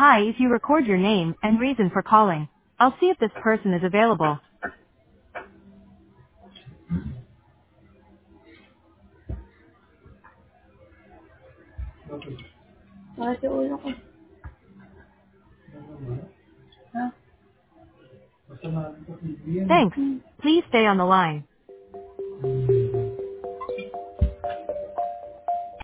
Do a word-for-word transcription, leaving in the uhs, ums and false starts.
Hi, if you record your name and reason for calling, I'll see if this person is available. Bakit yung ulo ko? Ha? Thanks. Please stay on the line.